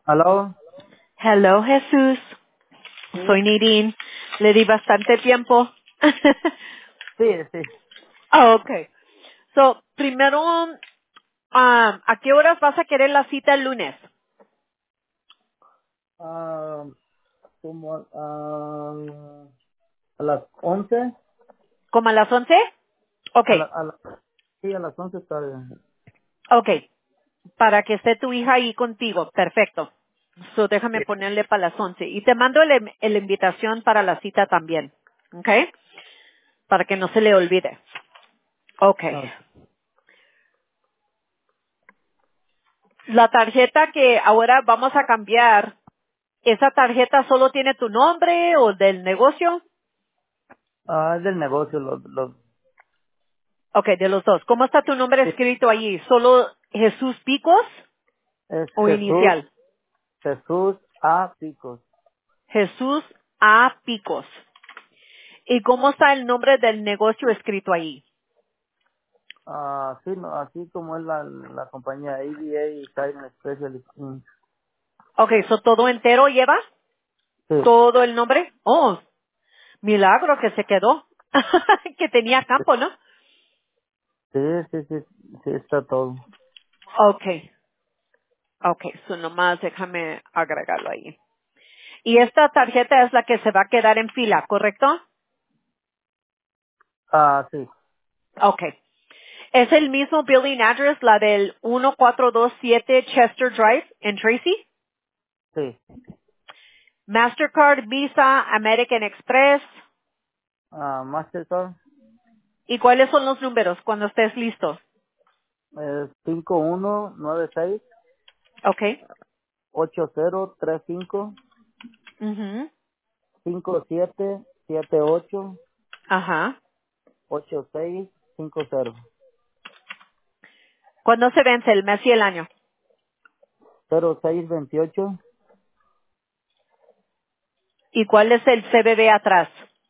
¿Aló? Hello, Jesús. Sí, Soy Nirin. Le di bastante tiempo. sí, sí. Oh, okay. So, primero, ¿a qué horas vas a querer la cita el lunes? Ah, como a las 11. ¿Como a las 11? Okay, Sí, a las 11 está bien. okay. Para que esté tu hija ahí contigo. Perfecto. So, Sí. déjame ponerle para las 11. Y te mando la invitación para la cita también. Okay? Para que no se le olvide. Okay. Ah, La tarjeta que ahora vamos a cambiar, ¿esa tarjeta solo tiene tu nombre o del negocio? es del negocio, Ok, de los dos. ¿Cómo está tu nombre sí, escrito allí? ¿Solo Jesús Picos es o inicial? Jesús A. Picos. Jesús A. Picos. ¿Y cómo está el nombre del negocio escrito allí? Sí, no, así como es la compañía ABA Titan Specialist Inc. Ok, ¿so todo entero lleva? Sí, ¿Todo el nombre? Oh, milagro que se quedó. Que tenía campo, ¿no? sí, sí, sí, sí, está todo. Ok, ok, so nomás déjame agregarlo ahí. Y esta tarjeta es la que se va a quedar en fila, ¿correcto? Sí, Ok. ¿Es el mismo billing address, la del 1427 Chester Drive en Tracy? sí. Mastercard, Visa, American Express. Mastercard ¿Y cuáles son los números cuando estés listo? es 5196 Ok. 8035 Ujú. 5778 Ajá. 8650 ¿Cuándo se vence el mes y el año? 0628 ¿Y cuál es el CBB atrás?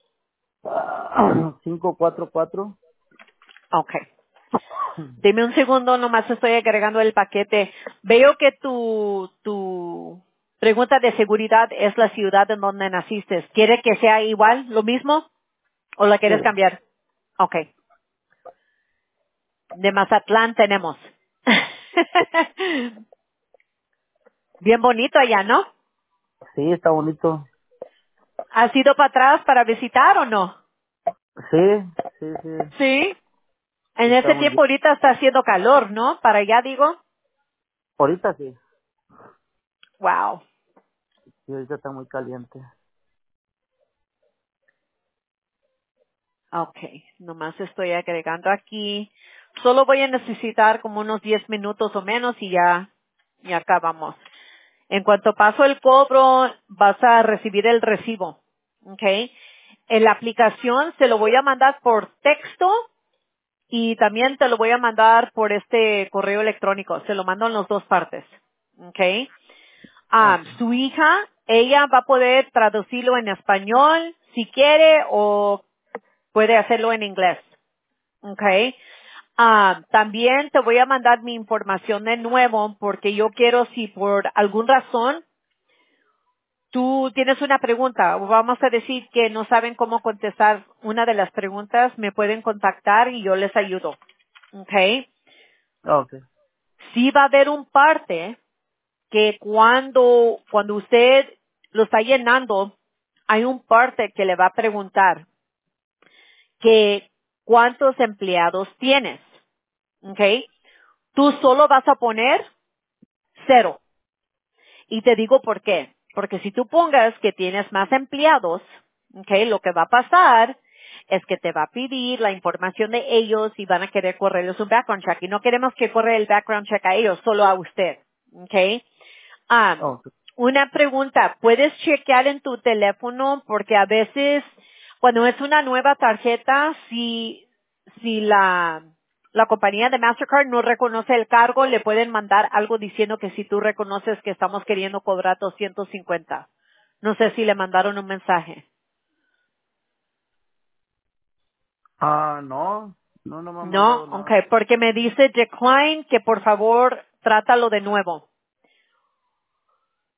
544. Ok. Dime un segundo, nomás estoy agregando el paquete. Veo que tu pregunta de seguridad es la ciudad en donde naciste. ¿Quiere que sea igual, lo mismo? ¿O la Sí, quieres cambiar? Ok. De Mazatlán tenemos. Bien bonito allá, ¿no? sí, está bonito. ¿Has ido para atrás para visitar o no? Sí, sí, sí, Sí. sí, En está ese muy bien. tiempo ahorita está haciendo calor, ¿no? Para allá digo. Ahorita sí, Wow. sí, ahorita está muy caliente. Okay. Nomás estoy agregando aquí. Solo voy a necesitar como unos 10 minutos o menos y acabamos. En cuanto paso el cobro, vas a recibir el recibo. Okay. En la aplicación se lo voy a mandar por texto y también te lo voy a mandar por este correo electrónico. Se lo mando en las dos partes. Okay. Ok, Su hija, ella va a poder traducirlo en español si quiere o puede hacerlo en inglés. Okay. También te voy a mandar mi información de nuevo porque yo quiero si por alguna razón tú tienes una pregunta o vamos a decir que no saben cómo contestar una de las preguntas, me pueden contactar y yo les ayudo. Okay. ok, Sí va a haber un parte que cuando usted lo está llenando, hay un parte que le va a preguntar que cuántos empleados tienes. Okay. Tú solo vas a poner 0. Y te digo por qué. Porque si tú pongas que tienes más empleados, okay, lo que va a pasar es que te va a pedir la información de ellos y van a querer correrles un background check. Y no queremos que corra el background check a ellos, solo a usted. Okay. Ah, ok. una pregunta, ¿puedes chequear en tu teléfono? Porque a veces, cuando es una nueva tarjeta, si la compañía de Mastercard no reconoce el cargo, le pueden mandar algo diciendo que si tú reconoces que estamos queriendo cobrar 250. No sé si le mandaron un mensaje. No, no me han No, mandado nada. okay, porque me dice decline que por favor trátalo de nuevo.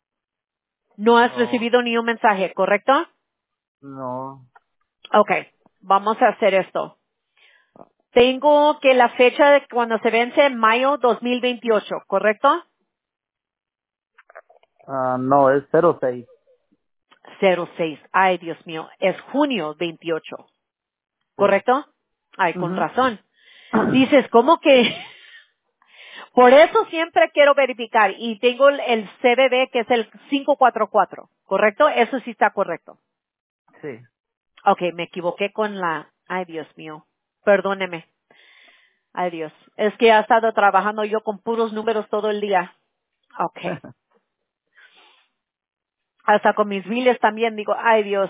No has No, recibido ni un mensaje, ¿correcto? no. Okay, vamos a hacer esto. Tengo que la fecha de cuando se vence mayo 2028, ¿correcto? No, es 06. 06. Ay, Dios mío, es junio 28, Sí. ¿correcto? Ay, con Ujú. razón. Dices, ¿cómo que? Por eso siempre quiero verificar y tengo el CBB que es el 544, ¿correcto? Eso sí está correcto. Sí. Ok, me equivoqué con la, ay Dios mío, perdóneme, ay Dios, es que he estado trabajando yo con puros números todo el día. Ok, hasta con mis biles también digo, ay Dios,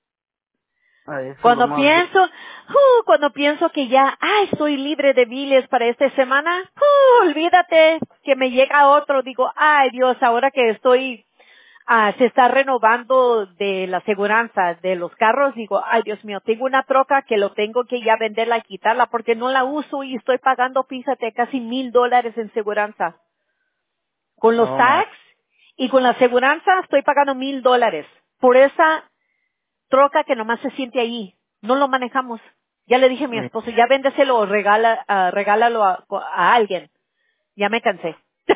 Ay, eso es lo más bueno. Cuando pienso que ya, ay, soy libre de biles para esta semana, olvídate que me llega otro, digo, ay Dios, ahora que estoy, se está renovando de la aseguranza de los carros, digo, ay Dios mío, tengo una troca que lo tengo que ya venderla y quitarla porque no la uso y estoy pagando, fíjate, casi $1,000 en seguranza. Con los Oh, my. tax y con la aseguranza estoy pagando $1,000 por esa troca que nomás se siente ahí. No lo manejamos. Ya le dije a mi Sí. esposo, ya véndeselo o regálalo a alguien. Ya me cansé.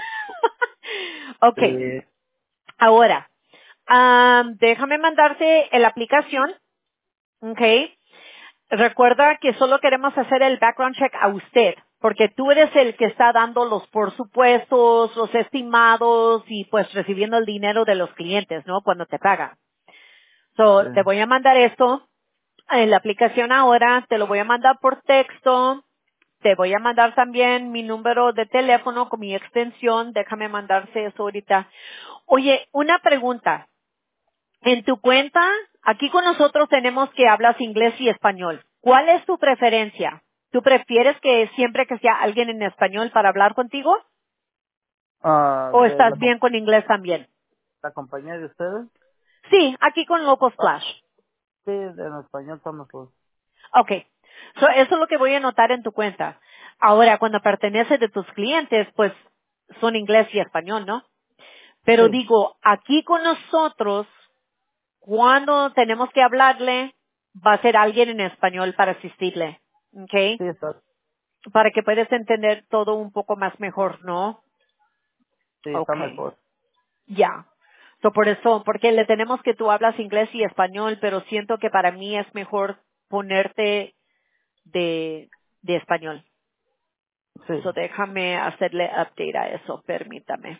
Ok, Sí. ahora, déjame mandarte la aplicación, ok. Recuerda que solo queremos hacer el background check a usted, porque tú eres el que está dando los por supuestos, los estimados y pues recibiendo el dinero de los clientes, ¿no? Cuando te pagan. Sí. So, te voy a mandar esto en la aplicación ahora, te lo voy a mandar por texto, te voy a mandar también mi número de teléfono con mi extensión, déjame mandarte eso ahorita. Oye, una pregunta. En tu cuenta, aquí con nosotros tenemos que hablas inglés y español. ¿Cuál es tu preferencia? ¿Tú prefieres que siempre que sea alguien en español para hablar contigo? ¿O De estás bien con inglés también? la compañía de ustedes. Sí, aquí con Local Splash. Sí, en español estamos todos. Okay. Eso es lo que voy a anotar en tu cuenta. Ahora, cuando pertenece de tus clientes, pues son inglés y español, ¿no? Pero Sí. digo, aquí con nosotros, cuando tenemos que hablarle, va a ser alguien en español para asistirle. ¿Ok? Sí, está. Para que puedas entender todo un poco más mejor, ¿no? Sí, está Okay. mejor. Ya. Por eso, porque le tenemos que tú hablas inglés y español, pero siento que para mí es mejor ponerte de español. Sí. Déjame hacerle update a eso, permítame.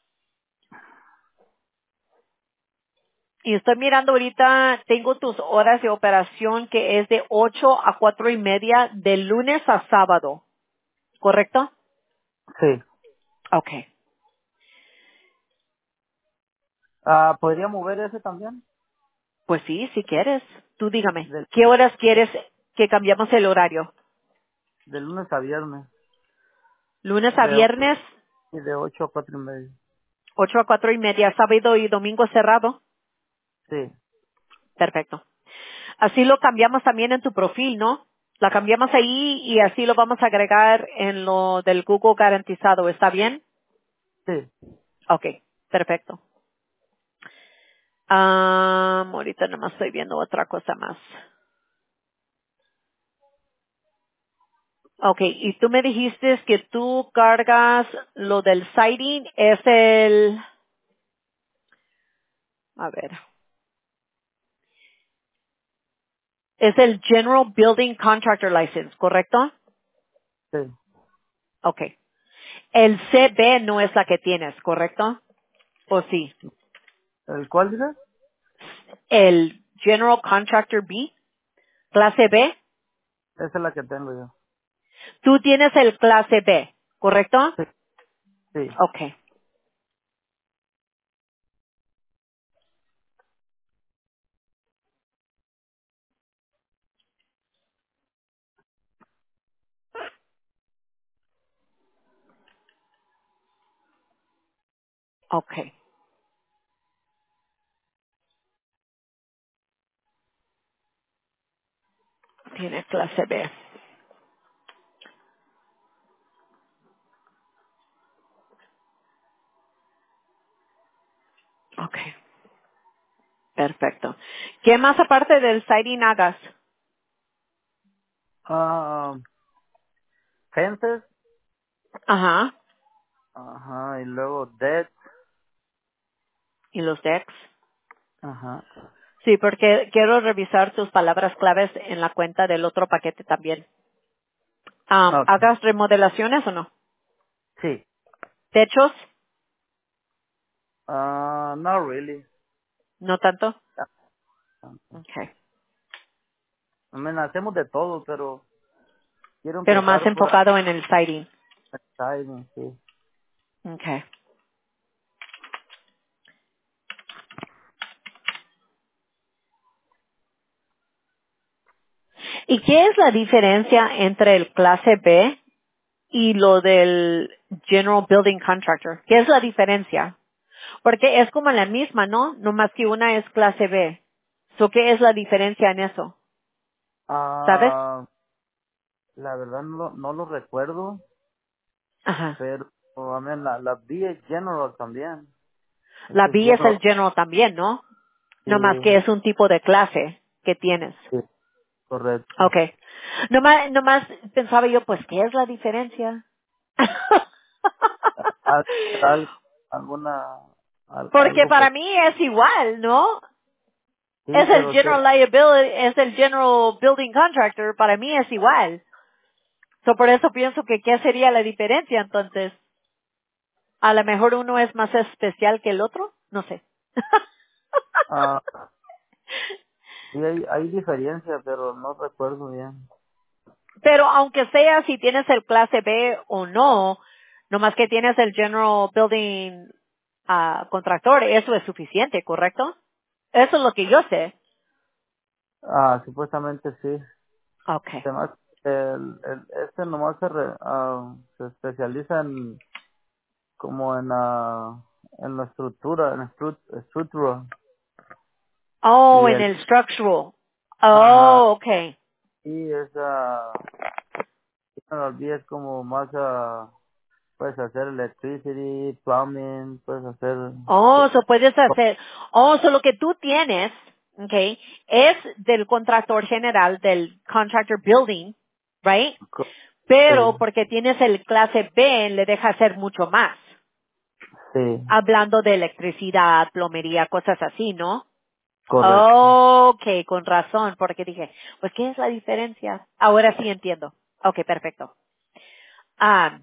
Y estoy mirando ahorita, tengo tus horas de operación que es de 8 a 4:30 de lunes a sábado, ¿correcto? Sí. Okay. ¿Podría mover ese también? Pues sí, si quieres. Tú dígame, Del, ¿qué horas quieres que cambiamos el horario? de lunes a viernes. Lunes a De, o- viernes, y de 8 a 4:30. 8 a 4:30, sábado y domingo cerrado. Sí. Perfecto. Así lo cambiamos también en tu perfil, ¿no? La cambiamos ahí y así lo vamos a agregar en lo del Google garantizado. ¿Está bien? Sí. Ok, perfecto. Ahorita nomás estoy viendo otra cosa más. Ok, y tú me dijiste que tú cargas lo del sighting, es a ver, es el General Building Contractor License, ¿correcto? Sí. Ok. El CB no es la que tienes, ¿correcto? ¿O sí? ¿El cuál dice? El General Contractor B, clase B, Esa es la que tengo yo. tú tienes el clase B, ¿correcto? Sí. Sí. Ok, ok. Tiene clase B. Ok. Perfecto. ¿Qué más aparte del siding hagas? Ah, fences, Ajá. ajá, y luego deck, ¿Y los decks? ajá. Sí, porque quiero revisar tus palabras claves en la cuenta del otro paquete también. Okay. ¿Hagas remodelaciones o no? Sí. ¿Techos? Not really. ¿No tanto? Ah, Okay. I mean, hacemos de todo, pero quiero Pero más empezar por enfocado en el siding. siding, sí. Okay. ¿Y qué es la diferencia entre el clase B y lo del General Building Contractor? ¿Qué es la diferencia? Porque es como la misma, ¿no? No más que una es clase B. ¿Qué es la diferencia en eso? ¿Sabes? Ah, la verdad no lo recuerdo, Ajá. pero I mean, la B es general también. La Este es B es el general, General también, ¿no? sí, No más que es un tipo de clase que tienes. sí, correcto. Okay. Nomás pensaba yo, pues, ¿qué es la diferencia? Al- alguna, Porque algo, pues, para mí es igual, ¿no? sí, Es el pero General Liability, es el General Building Contractor, para mí es igual. Por eso pienso que ¿qué sería la diferencia entonces? A lo mejor uno es más especial que el otro, no sé. ah, sí hay diferencia, pero no recuerdo bien. Pero aunque sea si tienes el clase B o no, nomás que tienes el General Building Contractor, eso es suficiente, ¿correcto? Eso es lo que yo sé. Supuestamente sí. Okay. Además, este nomás se especializa en, como en la estructura, estructura. Oh, Y en el, el structural. ajá, Oh, okay. y es como más, puedes hacer electricity, plumbing, puedes hacer, Oh, co- eso puedes co- hacer. Oh, so lo que tú tienes, okay, es del contractor general, del contractor building, right? sí, Pero porque tienes el clase B, le deja hacer mucho más. sí, Hablando de electricidad, plomería, cosas así, ¿no? correcto. Okay, con razón, porque dije, pues, ¿qué es la diferencia? Ahora sí entiendo. Okay, perfecto. Ah,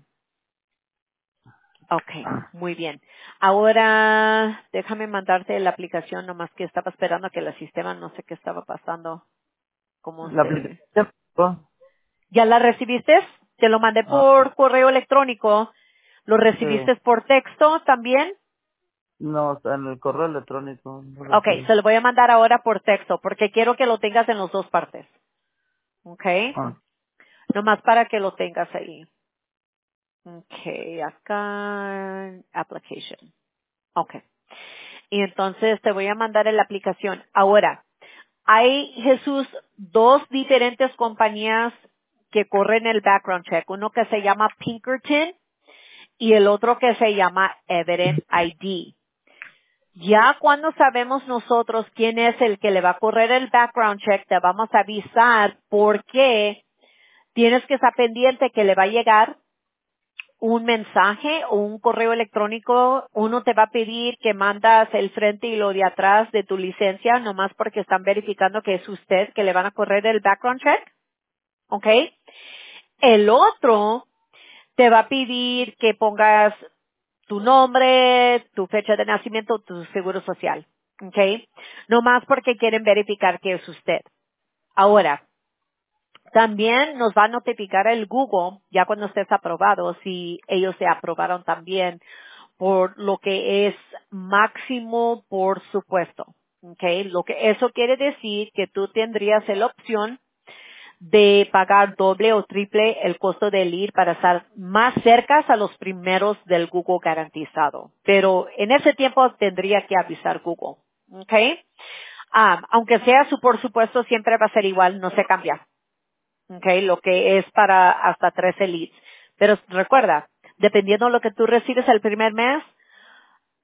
okay, muy bien. Ahora, déjame mandarte la aplicación, nomás que estaba esperando a que el sistema, no sé qué estaba pasando, cómo La se... aplicación, ¿no? ¿Ya la recibiste? Te lo mandé Ah, por correo electrónico. ¿Lo sí, recibiste por texto también? no, está en el correo electrónico, no Okay, recibí. se lo voy a mandar ahora por texto, porque quiero que lo tengas en las dos partes. Okay, Ah, nomás para que lo tengas ahí. Okay, acá, application. Okay. Y entonces te voy a mandar en la aplicación. Ahora, hay, Jesús, dos diferentes compañías que corren el background check. Uno que se llama Pinkerton y el otro que se llama Evident ID. Ya cuando sabemos nosotros quién es el que le va a correr el background check, te vamos a avisar porque tienes que estar pendiente que le va a llegar un mensaje o un correo electrónico. Uno te va a pedir que mandas el frente y lo de atrás de tu licencia, nomás porque están verificando que es usted que le van a correr el background check. ¿Ok? El otro te va a pedir que pongas tu nombre, tu fecha de nacimiento, tu seguro social. ¿Ok? No más porque quieren verificar que es usted. Ahora, también nos va a notificar el Google, ya cuando estés aprobado, si ellos se aprobaron también por lo que es máximo por supuesto. ¿Ok? Lo que eso quiere decir que tú tendrías la opción de pagar doble o triple el costo del ir para estar más cerca a los primeros del Google garantizado. Pero en ese tiempo tendría que avisar Google. ¿Ok? Aunque sea su por supuesto siempre va a ser igual, no se cambia. ¿Ok? Lo que es para hasta 13 leads. Pero recuerda, dependiendo de lo que tú recibes el primer mes,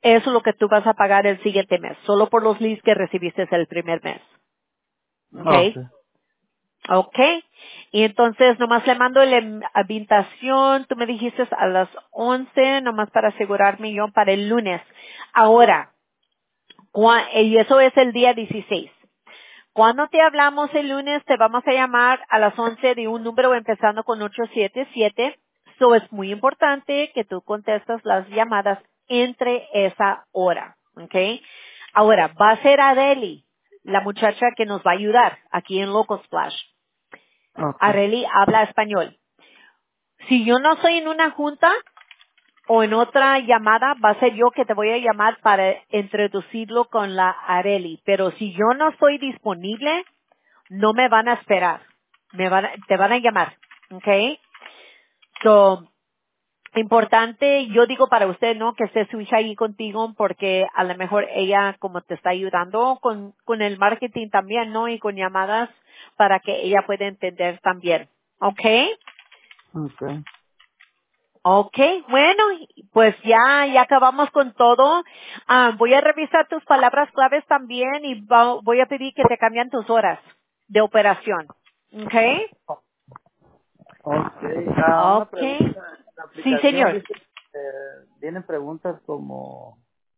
Eso es lo que tú vas a pagar el siguiente mes, solo por los leads que recibiste el primer mes. ¿Ok? Okay. Ok. Y entonces nomás le mando la invitación, tú me dijiste a las 11, nomás para asegurarme yo para el lunes. Ahora, y eso es el día 16. Cuando te hablamos el lunes, te vamos a llamar a las 11 de un número empezando con 877. So es muy importante que tú contestas las llamadas entre esa hora. ¿Ok? Ahora, va a ser Adeli, la muchacha que nos va a ayudar aquí en Local Splash. Okay. Areli habla español. Si yo no estoy en una junta o en otra llamada, va a ser yo que te voy a llamar para introducirlo con la Areli. Pero si yo no estoy disponible, no me van a esperar. Te van a llamar. ¿Ok? So, importante, yo digo para usted, ¿no? Que esté su hija ahí contigo porque a lo mejor ella como te está ayudando con el marketing también, ¿no? Y con llamadas para que ella pueda entender también. ¿Ok? Okay. Okay, bueno, pues ya acabamos con todo. Voy a revisar tus palabras claves también y voy a pedir que te cambien tus horas de operación. Okay? Okay. Una pregunta. Okay. En la Sí, aplicación señor. dice, vienen preguntas como,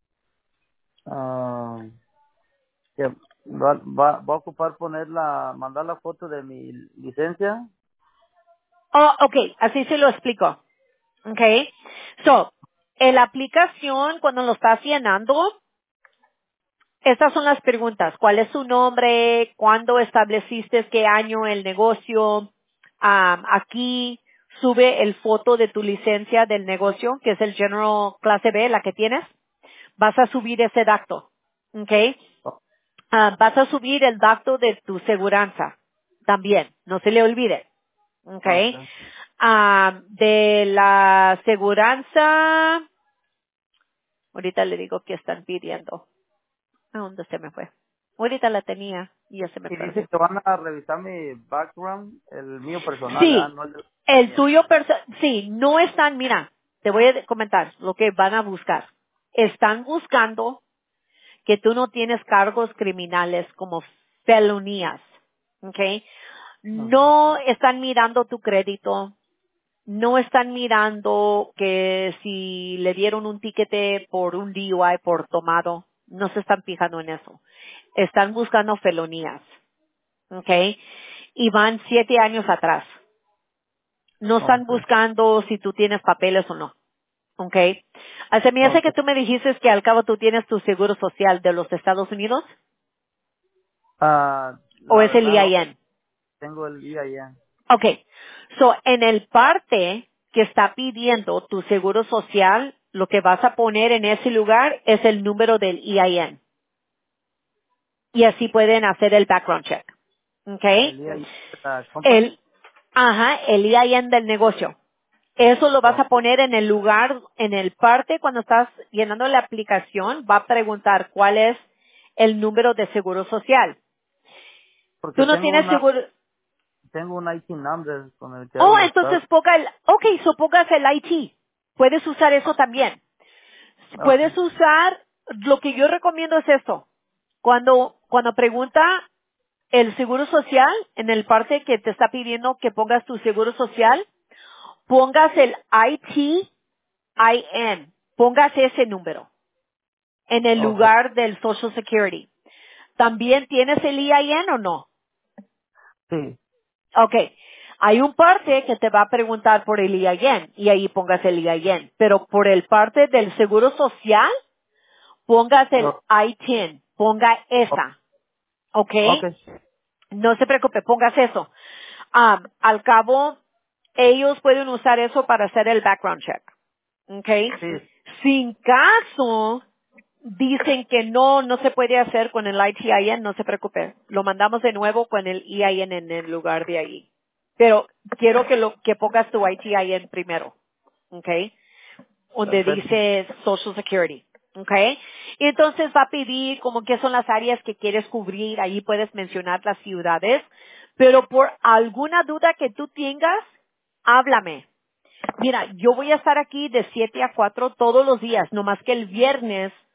ah, que va a ocupar mandar la foto de mi licencia. Oh, okay, así se lo explico. Okay. So, en la aplicación, cuando lo estás llenando, estas son las preguntas. ¿Cuál es su nombre? ¿Cuándo estableciste qué año el negocio? Aquí sube el foto de tu licencia del negocio, que es el General Clase B, la que tienes. Vas a subir ese dato. ¿Ok? Oh, Vas a subir el dato de tu seguranza. También. No se le olvide. ¿Ok? okay. De la seguranza, ahorita le digo que están pidiendo. ¿A dónde se me fue? Ahorita la tenía y ya se me Y dice perdió. que van a revisar mi background, el mío personal, ¿verdad? Sí, No el de la el compañía. tuyo, sí, no están, mira, te voy a comentar lo que van a buscar. Están buscando que tú no tienes cargos criminales como felonías, ¿ok? Okay. No están mirando tu crédito, no están mirando que si le dieron un tiquete por un DUI por tomado, no se están fijando en eso. Están buscando felonías. ¿Ok? Y van 7 años atrás. No están Okay. buscando si tú tienes papeles o no. ¿Ok? Se me hace que Okay. tú me dijiste que al cabo tú tienes tu seguro social de los Estados Unidos o La es el verdad no, EIN. tengo el día ya. Ok. So, en el parte que está pidiendo tu seguro social, lo que vas a poner en ese lugar es el número del EIN. Y así pueden hacer el background check. ¿Ok? El día ya de la company. El, el EIN del negocio. Eso lo vas Oh, a poner en el lugar, en el parte cuando estás llenando la aplicación, va a preguntar cuál es el número de seguro social. porque Tú no tienes seguro. tengo un IT number con el que hago Oh, los entonces pagos. pongas el IT. Puedes usar eso también. Okay. Puedes usar, lo que yo recomiendo es esto. Cuando pregunta el seguro social, en el parte que te está pidiendo que pongas tu seguro social, pongas el ITIN, pongas ese número en el Okay. lugar del Social Security. ¿También tienes el EIN o no? Sí. Ok. Hay un parte que te va a preguntar por el EIN y ahí pongas el EIN. Pero por el parte del Seguro Social, pongas el Oh, ITIN. Ponga oh, esa. Ok. okay. No se preocupe, pongas eso. Al cabo, ellos pueden usar eso para hacer el background check. Ok. Sí. Sin caso dicen que no se puede hacer con el ITIN, no se preocupe. Lo mandamos de nuevo con el EIN en el lugar de ahí. Pero quiero que pongas tu ITIN primero, ¿ok? Donde Perfecto. dice Social Security, ¿ok? Y entonces va a pedir como qué son las áreas que quieres cubrir, ahí puedes mencionar las ciudades, pero por alguna duda que tú tengas, háblame. Mira, yo voy a estar aquí de 7 a 4 todos los días, no más que el viernes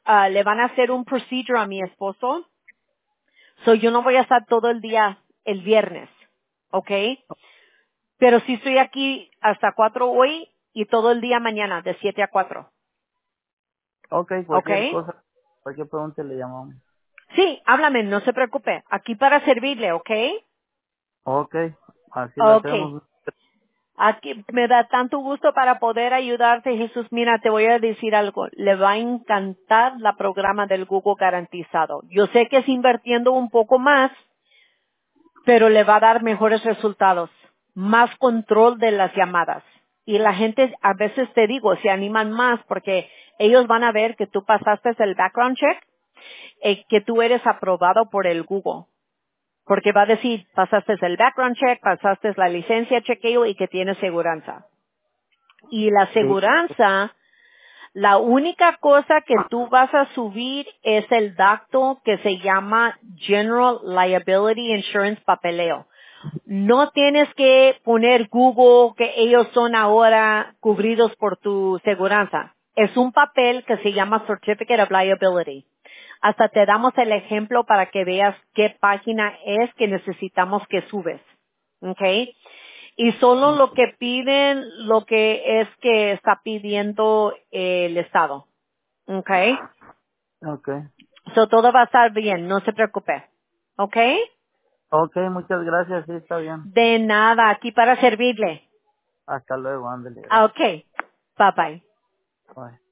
le van a hacer un procedure a mi esposo. So yo no voy a estar todo el día el viernes. ¿Ok? Pero sí estoy aquí hasta 4 hoy y todo el día mañana de 7 a 4. Ok, ¿Ok? cualquier cosa, cualquier pregunta le llamamos. Sí, háblame, no se preocupe. Aquí para servirle, ¿ok? Ok, así lo Ok. hacemos. Aquí me da tanto gusto para poder ayudarte, Jesús. Mira, te voy a decir algo. Le va a encantar la programa del Google garantizado. Yo sé que es invirtiendo un poco más, pero le va a dar mejores resultados, más control de las llamadas. Y la gente, a veces te digo, se animan más porque ellos van a ver que tú pasaste el background check, que tú eres aprobado por el Google. Porque va a decir, pasaste el background check, pasaste la licencia chequeo y que tienes seguranza. Y la Sí, seguranza, la única cosa que tú vas a subir es el dato que se llama General Liability Insurance Papeleo. No tienes que poner Google que ellos son ahora cubridos por tu seguranza. Es un papel que se llama Certificate of Liability. Hasta te damos el ejemplo para que veas qué página es que necesitamos que subes. ¿Ok? Y solo lo que piden, lo que es que está pidiendo el Estado. ¿Ok? ok. So todo va a estar bien, no se preocupe. ¿Ok? Ok, muchas gracias, sí, está bien. De nada, aquí para servirle. Hasta luego, ándale, gracias. Okay. Bye bye. Bye.